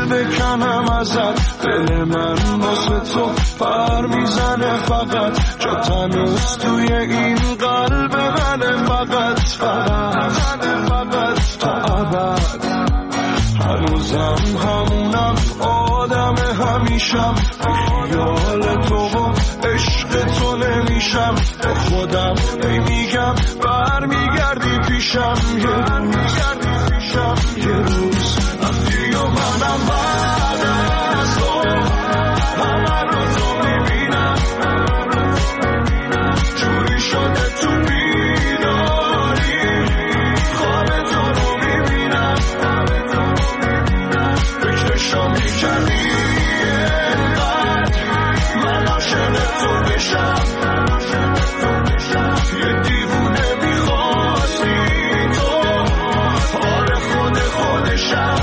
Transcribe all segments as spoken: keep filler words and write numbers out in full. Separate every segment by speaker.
Speaker 1: دل بکنم ازت، دل من واسه تو پر میزنه فقط، جا تنوز توی این قلب منه فقط فقط فقط تا ابد. هنوزم همونم آدم همیشم، خیال تو و عشق تو نمیشم، به خودم نمیگم برمیگردی پیشم، یه روز یه روز رفتی و منم بعد از تو همه رو تو میبینم، جوری شده تو بیداری خواب تو رو میبینم، فکرشو میکردی اینقدر من عاشق تو بشم، یه دیوونه میخواستی تو، آره خود خودشم.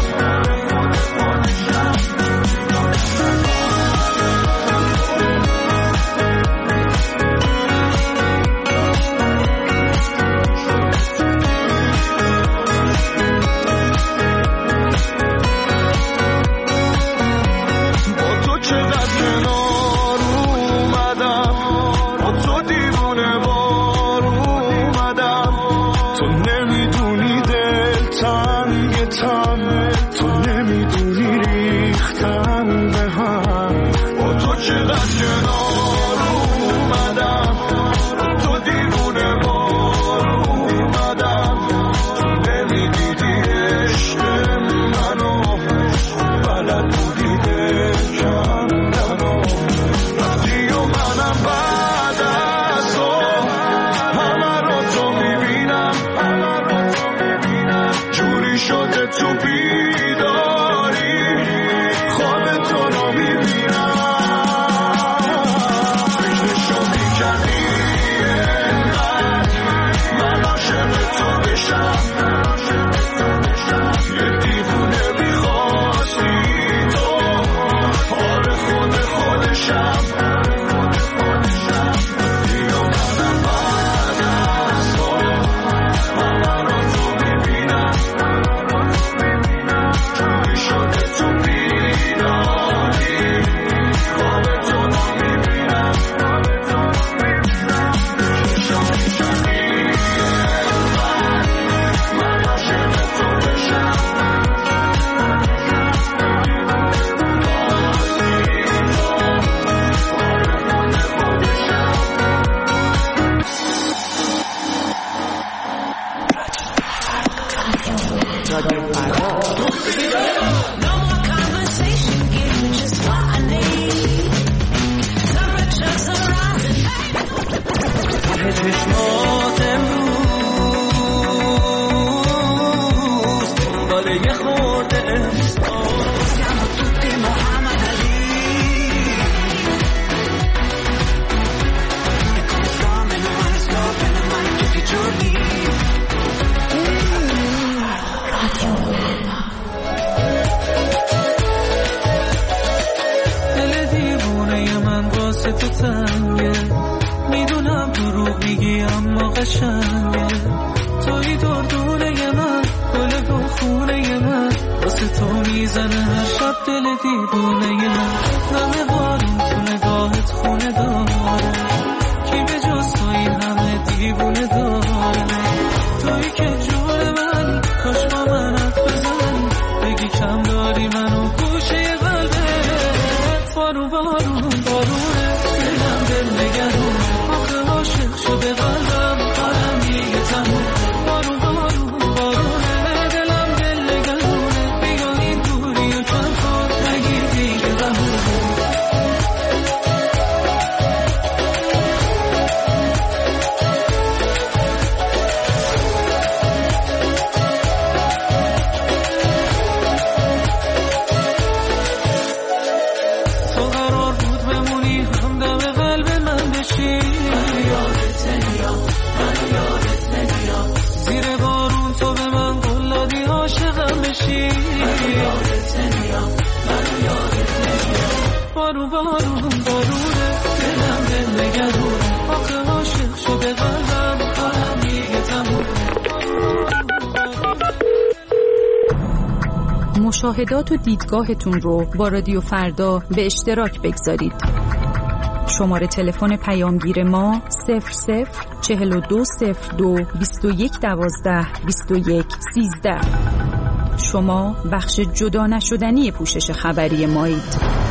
Speaker 2: مشاهدات و دیدگاهتون رو با رادیو فردا به اشتراک بگذارید. شماره تلفن پیامگیر ما صفر صفر چهل و دو صفر دو بیست و یک دوازده بیست و یک سیزده. شما بخش جدا نشدنی پوشش خبری مایید.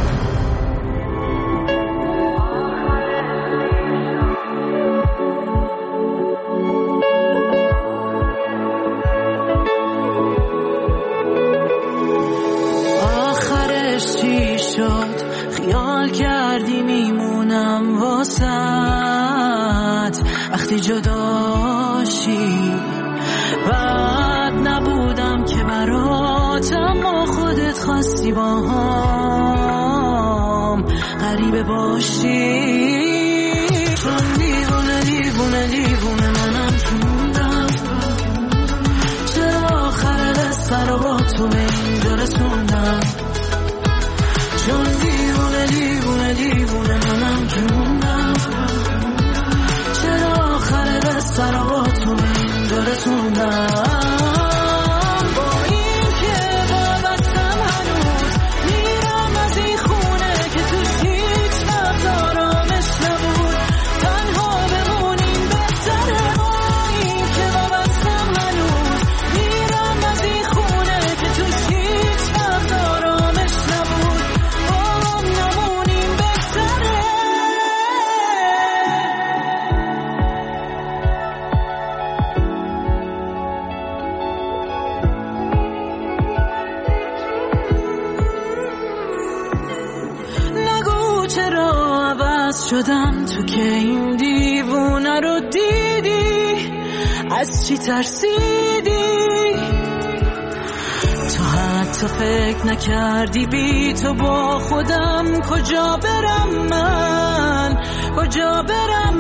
Speaker 3: خیال کردی میمونم واسط وقتی جداشی، بعد نبودم که برات، اما خودت خواستی با هم غریبه باشی. چون دیوونه دیوونه دیوونه منم شوندم، چرا آخر قصه رو با تو به اینجا رسوندم. چون دیوونه دیوونه دیوونه منم که موندم، چرا آخر قصه رو با تو به اینجا رسوندم. با این که وابستم هنوز میرم از این خونه که توش هیچ وقت آرامش نبود، تنها بمونیم بهتره. با این که وابستم هنوز میرم از این خونه که توش هیچ وقت آرامش نبود، شدم تو که این دیوونه رو دیدی، از چی ترسیدی؟ تو حتی فکر نکردی بی تو با خودم کجا برم من، کجا برم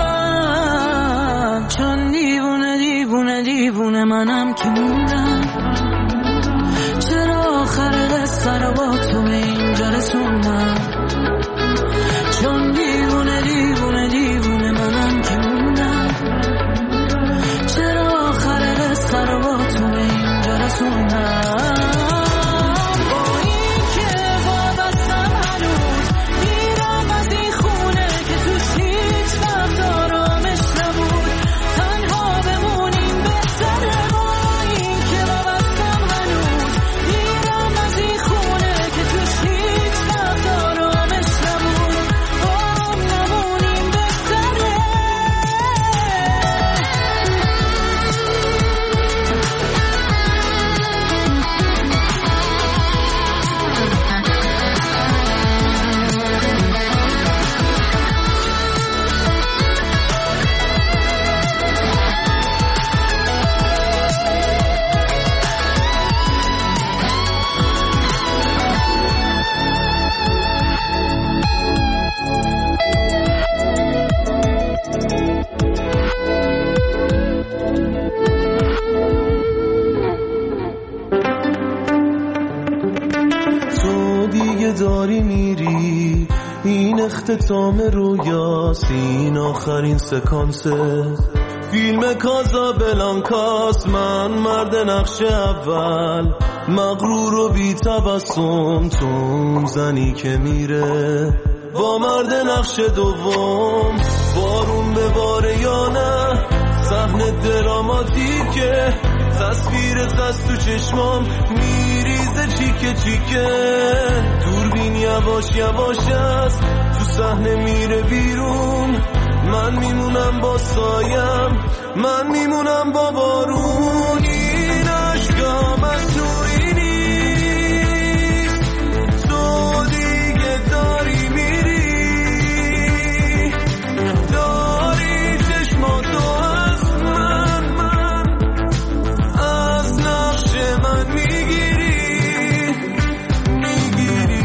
Speaker 3: من. چون دیوونه دیوونه دیوونه منم که موندم، چرا آخر قصه رو با تو به اینجا رسوندم. چون دیوونه دیوونه دیوونه منم که موندم، چرا آخر قصه رو با تو به اینجا رسوندم. با این که وابستم هنوز میرم از این خونه که توش هیچ وقت آرامش نبود، تنها بمونیم بهتره. با این که وابستم هنوز میرم از این خونه که توش هیچ وقت آرامش نبود،
Speaker 1: داری میری، این اختتام رویاست، این آخرین سکانسه فیلم کازابلانکاست. من مرد نقش اول، مغرور و بی تبسم، تو اون زنی که میره با مرد نقش دوم. بارون به باره یا نه، صحنه دراماتیکه، تصویر از تو چشمام میریزه چیکه چیکه. دوربین یواش یواش است، تو صحنه میره بیرون، من میمونم با سایم، من میمونم با بارون. این عشقم از تویی نیست، تو دیگه داری میری، داری چشماتو از من من از نقش من میگیری، میگیری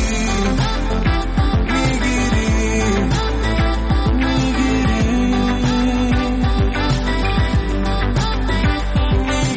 Speaker 1: میگیری میگیری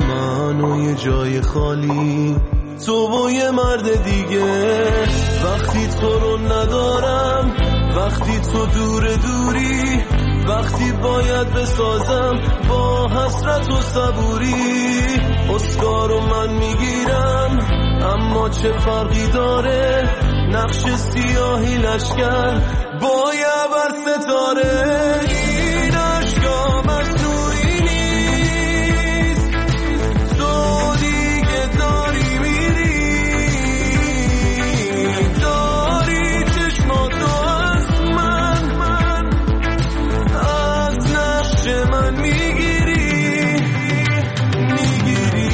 Speaker 1: من و یه جای خالی، تو و یه مرد دیگه. وقتی تو رو ندارم، وقتی تو دور دوری، وقتی باید بسازم با حسرت و صبوری. اسکارو من میگیرم اما چه فرقی داره، نقش سیاهی لشکر با یه بر ستاره. این عشقا مصنوعی نیست، تو دیگه داری میری، داری چشماتو از من من از نقش من میگیری میگیری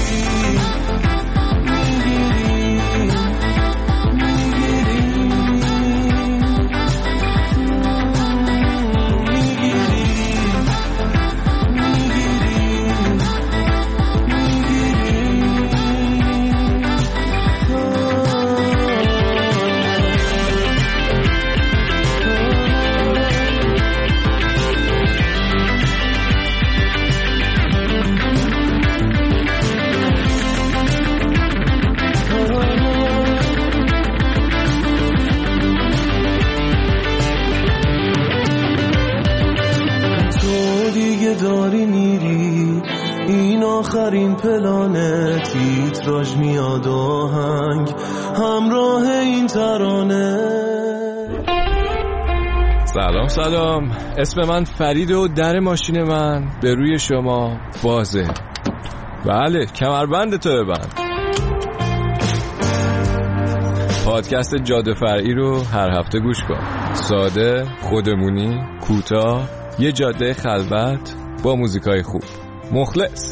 Speaker 1: داری میری. این آخرین پلانه، تیتراژ میاد آهنگ همراه این ترانه.
Speaker 4: سلام سلام، اسم من فرید و در ماشین من به روی شما بازه. بله، کمربند تو ببند. پادکست جاده فرعی رو هر هفته گوش کن. ساده، خودمونی، کوتاه، یه جاده خلوت با موزیکای خوب. مخلص.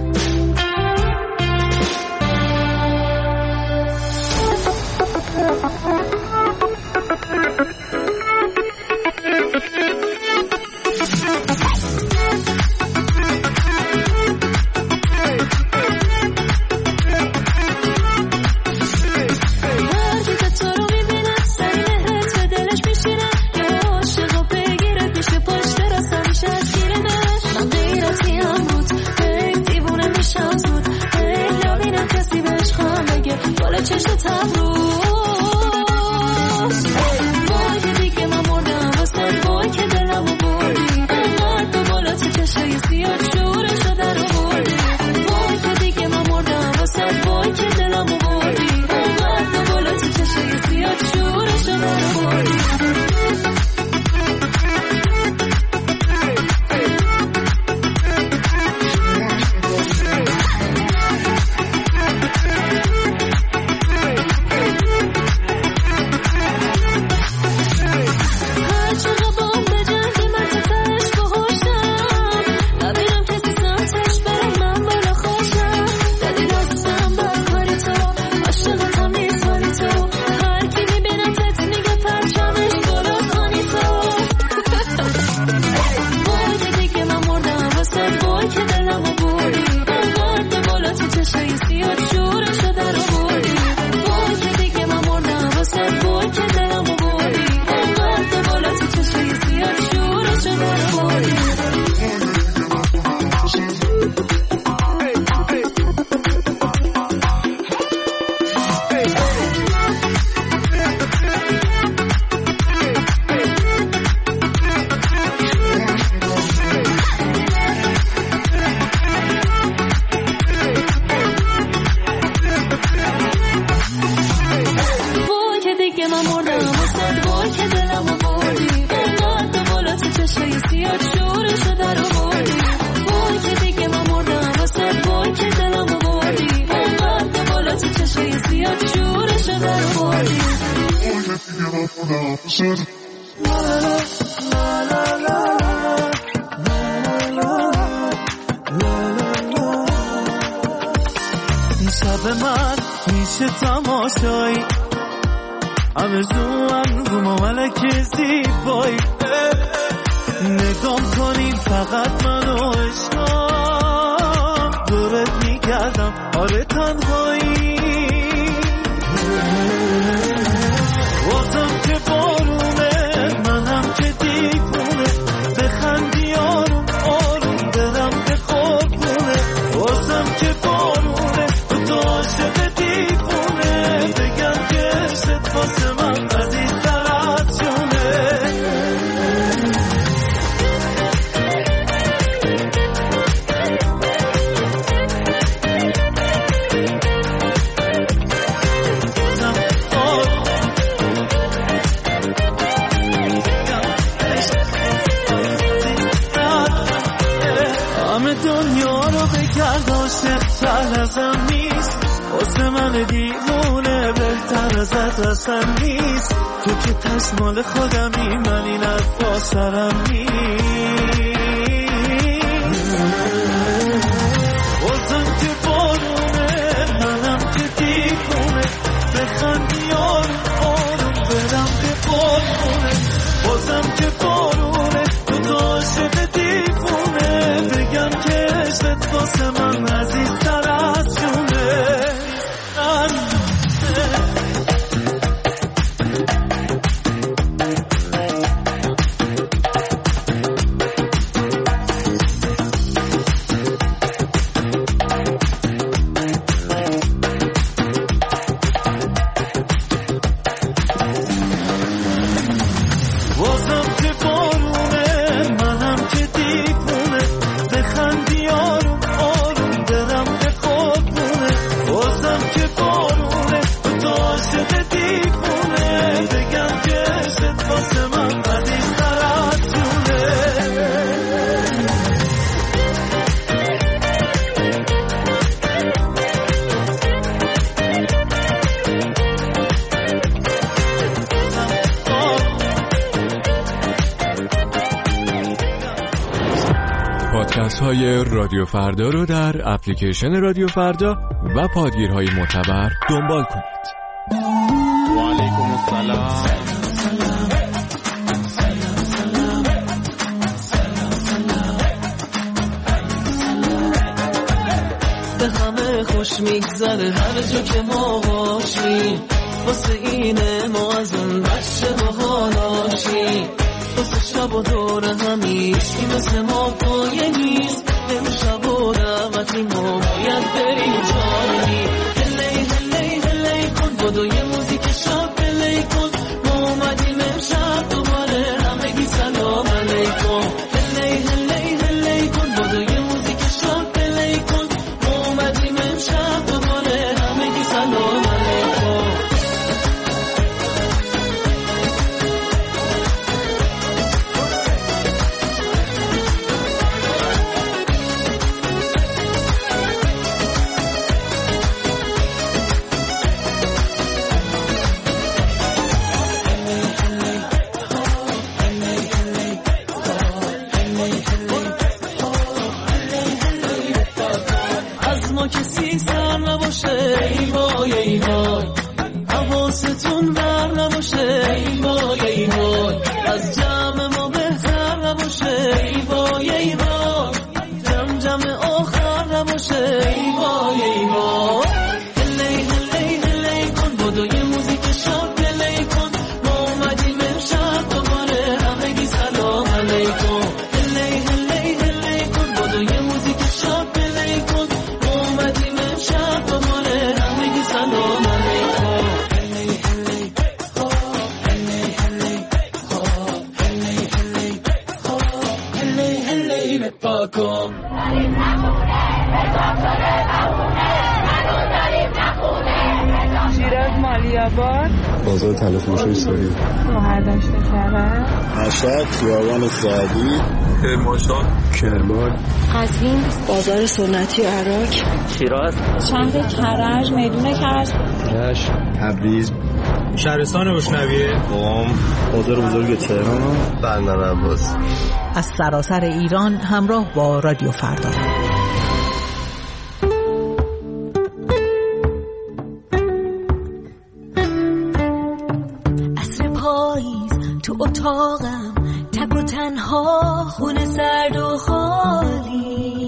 Speaker 3: شب من میشه تماشایی، آرزوام رو مملک زیبایی. نگام کنین فقط منو عشقام، دورت میگردم آره تنهایی. واسم که بارونه، منم که دیوونه، بخندی آروم آروم دلم به قربونه. واسم که واسه من دیوونه بهتر ازت اصلا نیست. تو که تس مال خودمی، من این حرفا سرم نیست. بازم که بارونه منم که دیوونه بخندی آروم آروم برم به بارونه. بازم که بارونه تو تو عاشق دیوونه بگم که عشقت واسه من عزیزتر از جونه.
Speaker 4: پادکست های رادیو فردا رو در اپلیکیشن رادیو فردا و پادگیرهای معتبر دنبال کنید.
Speaker 5: و علیکم السلام.
Speaker 3: به همه خوش میگذره هر جا که ما باشیم، واسه اینه ما از اون بچه با حالاشیم. واسه شب و دور همیش که مثل ما پایه نیست. امشب و دعوتی ما باید بریم جایی. هلی هلی هلی کن بدو یه موزیک شب هلی کن. ما اومدیم امشب دوباره همگی سلام علیکم. هلی هلی هلی کن بدو یه موزیک شب هلی کن. ما اومدیم امشب دوباره همگی سلام علیکم. کسی سر نباشه ای وای ای وای، حواستون بر نباشه ای وای ای وای، از جمع ما بهتر نباشه ای وای ای وای، جمع جمع آخر نباشه ای وای ای وای. هلی هلی هلی کن بدو یه موزیک شب هلی کن. ما اومدیم امشب دوباره همگی سلام علیکم. هلی هلی هلی کن بدو یه موزیک شب هلی کن. شب دوباره همگی سلام علیکم. هلی هلی ها هلی هلی ها هلی هلی ها هلی هلی به پاکم. داریم نخونه حساب شده نخونه هنوز داریم نخونه.
Speaker 6: شیراز مالیاباد
Speaker 7: بازار تلفروشی سوری
Speaker 6: مهردشت کرد
Speaker 7: مشهد خیابان سعدی
Speaker 5: کرمانشاه
Speaker 7: کرمان
Speaker 6: قزوین بازار سنتی عراق
Speaker 8: شیراز
Speaker 6: شهر کرج میدون کرج
Speaker 7: رشت تبریز
Speaker 5: شهرستان روشنویه
Speaker 7: قم بازار بزرگ تهران بندر عباس.
Speaker 2: از سراسر ایران همراه با رادیو فردا.
Speaker 3: عصر پاییز تو اتاقم تک و تنها خونه سرد و خالی.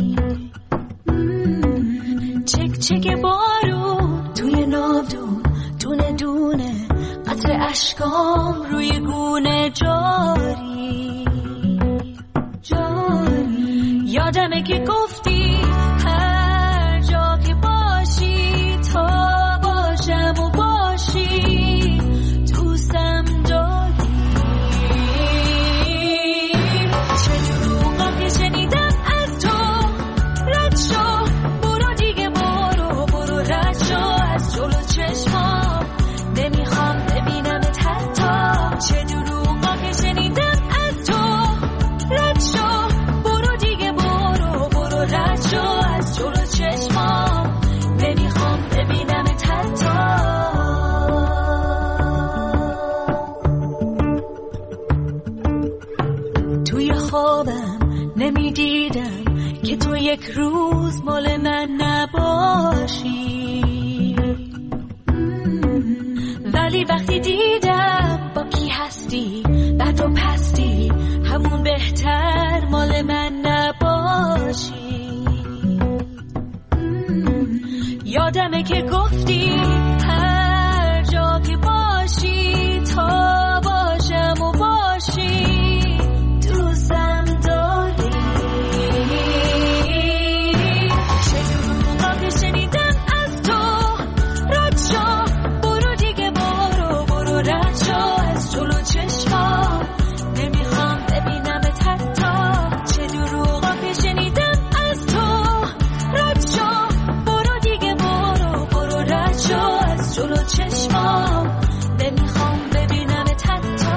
Speaker 3: چک چک بارون توی ناودون دونه دونه قطر اشکام روی گونه جاری جاری. یادمه که گفتی هر جا که باشی تا باشم و باشی دوستم داری. چه دروغا که شنیدم از تو رد شو برو دیگه برو برو رد شو از جلو چشمام نمیخوام ببینمت حتی. چه دروغا که شنیدم از تو رد شو برو دیگه برو برو رد نمیدیدم که تو یک روز مال من نباشی، ولی وقتی دیدم با کی هستی بد و پستی همون بهتر مال من نباشی. یادمه که گفتی هر جا که باشی تا باشم و باشی دوستم داری. چه دروغا که شنیدم از تو، رد شو برو دیگه، برو برو رد شو از جلو چشمام، نمیخوام ببینمت حتی. چه دروغا که شنیدم از تو، رد شو برو دیگه، برو برو رد شو از جلو چشمام، نمیخوام ببینمت حتی.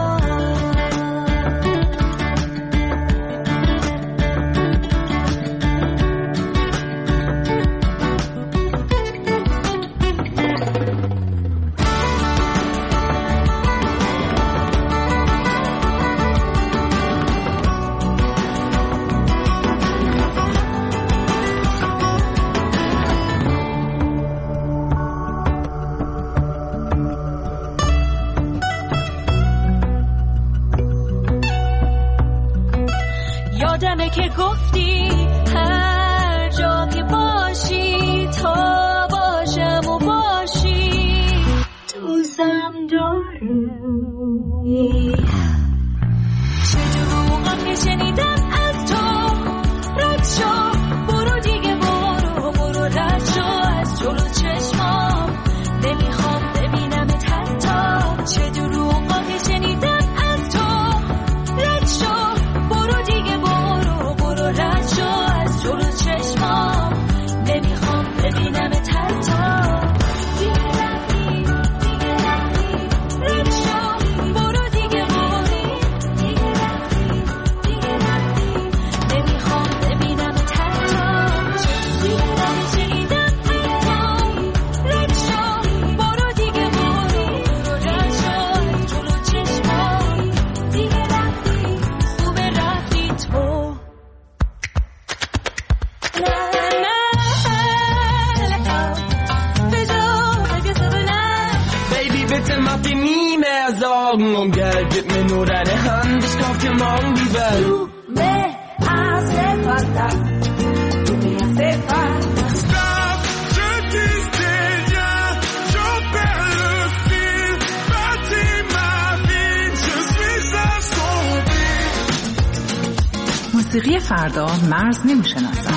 Speaker 3: یادمه که گفتی هر جا که باشی تا باشم و باشی دوستم داری. چه دروغا که شنیدم از تو، رد شو برو دیگه، برو برو رد شو از جلو چشمام، نمیخوام ببینمت حتی. چه دروغا که شنیدم از تو، رد شو برو دیگه، برو برو رد شو از جلو چشمام، نمیخوام ببینمت حتی. دیگه رفتی دیگه رفتی، رد شو برو دیگه، برو دیگه رفتی دیگه رفتی، نمیخوام ببینمت حتی. دیگه رفتی شنیدم از تو، رد شو برو دیگه، برو برو رد شو از جلو چشمام، دیگه رفتی خوبه رفتی تو.
Speaker 1: Baby, bitte mach dir nie mehr Sorgen um Geld, gib mir nur deine Hand, ich kauf dir morgen die Welt.
Speaker 3: Du me hace falta, tú me hace falta.
Speaker 8: Stop, je disais rien, je perds le fil, bâtis ma vie, je suis assombri.
Speaker 2: موسیقی فردا مرز نمیشناسد.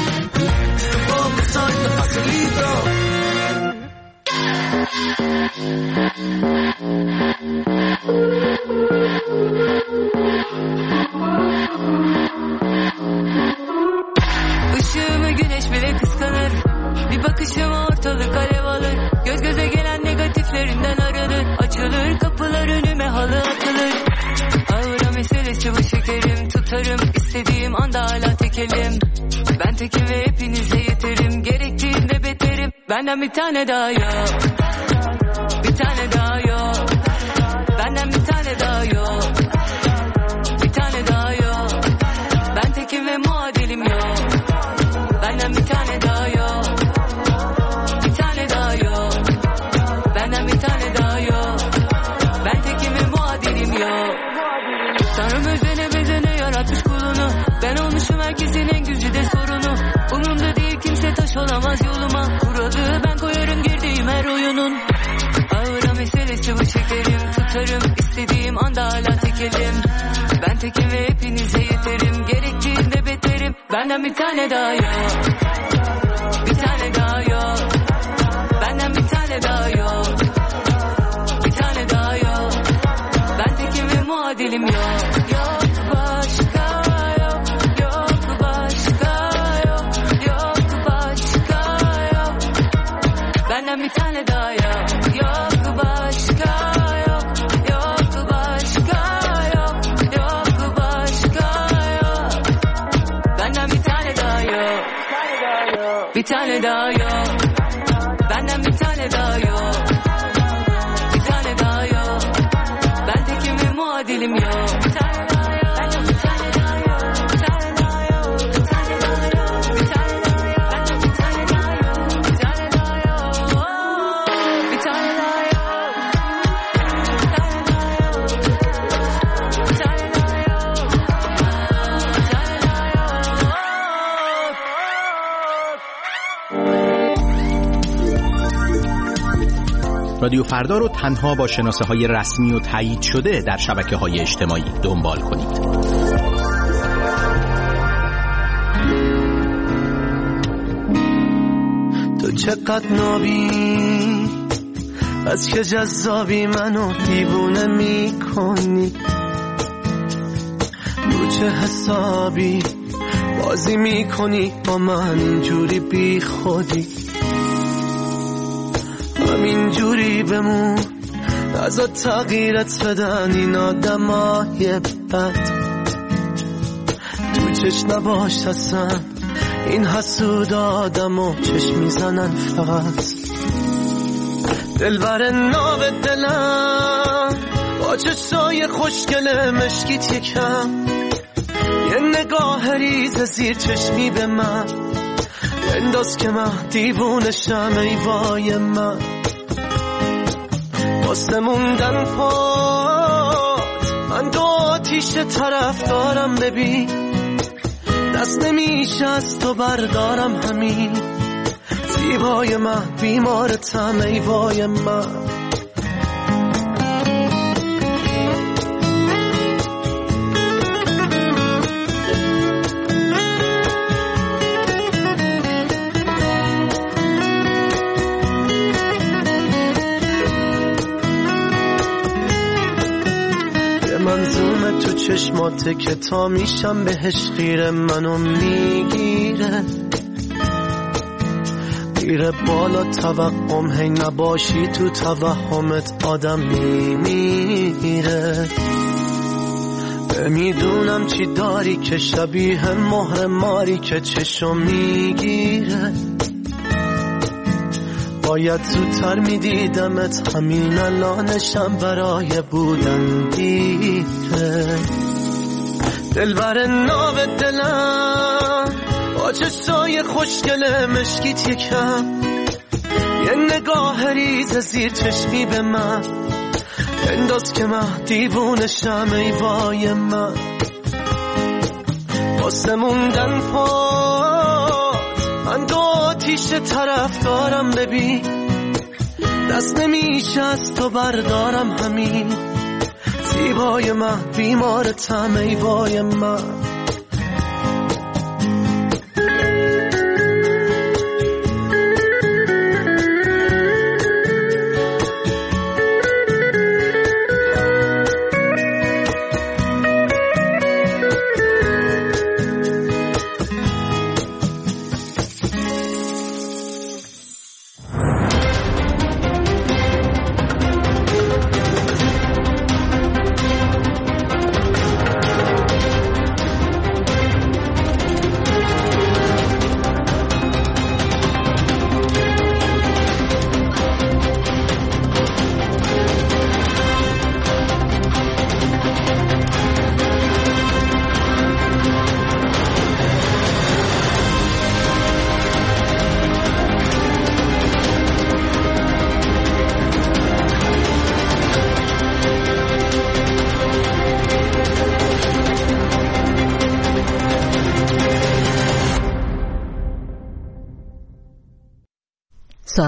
Speaker 3: Işığımı güneş bile kıskanır, bir bakışıma ortalık alev alır. Göz göze gelen negatiflerinden arınır, açılır kapılar önüme, halı atılır. Aura meselesi bu şekerim, tutarım istediğim anda hala tekelim. Ben tekim ve hepinize yeterim, gerektiğinde beterim. Benden bir tane daha yok, bir tane daha yok. Benden bir tane daha yok, bir tane daha yok. Ben tekim ve muadilim yok. Benden bir tane daha yok, bir tane daha yok. Benden bir tane daha yok. Ben tekim ve muadilim yok. Tanrım özene bezene yaratmış kulunu, ben olmuşum herkesin en güzide sorunu. Umurumda değil kimse taş olamaz yoluma, kuralı ben koyarım girdiğim her oyunun. Aura meselesi bu şekerim, tutarım istediğim anda hala tekelim. Ben tekim ve hepinize yeterim, gerektiğinde beterim. Benden bir tane daha yok, bir tane daha yok. Benden bir tane daha yok, bir tane daha yok. Ben tekim ve muadilim yok. Yok başka yok, yok başka yok, yok başka yok. Benden bir tane daha yok, yok başka yok, yok başka yok, yok başka yok. Benden bir tane daha yok, bir tane daha yok. Benden bir tane daha yok, bir tane daha yok. Ben tekim ve muadilim yok. Bir tane daha yok, benden bir tane daha yok, bir tane daha yok.
Speaker 9: رادیو فردا رو تنها با شناسه های رسمی و تایید شده در شبکه های اجتماعی دنبال کنید.
Speaker 3: تو چقدر نابی، از که جذابی منو دیوونه میکنی، رو چه حسابی بازی میکنی با من اینجوری بی خودی، همینجوری بمون نزا تغییرت بدن این آدمای بد، تو چشم نباش اصلا این حسود آدمو چشم میزنن فقط، دلبر ناو دلم با چشای خوشگل مشکیت یکم، یه نگاه ریز زیر چشمی به من انداز که من دیوونشم ای وای من، واسه موندن پات من دو آتیش طرف دارم، ببین دست نمیشه از تو بردارم، همین زیبای من بیمارتم ای وای من. منظومه تو چشماته که تا میشم بهش خیره، منو میگیره میره بالا توقم، هی نباشی تو توهمت آدم میمیره، میدونم چی داری که شبیه مهر ماری که چشم میگیره، باید زودتر میدیدمت همین الانشم برای بودن دیره، دلبر ناو دلم با چشای خوشگل مشکیت یکم، یه نگاه ریز زیر چشمی به من انداز که من دیوونشم ای وای من، واسه موندن پات من دو آتیش طرف دارم، ببین دست نمیشه از تو بردارم، همین زیبای من بیمارتم ای وای من.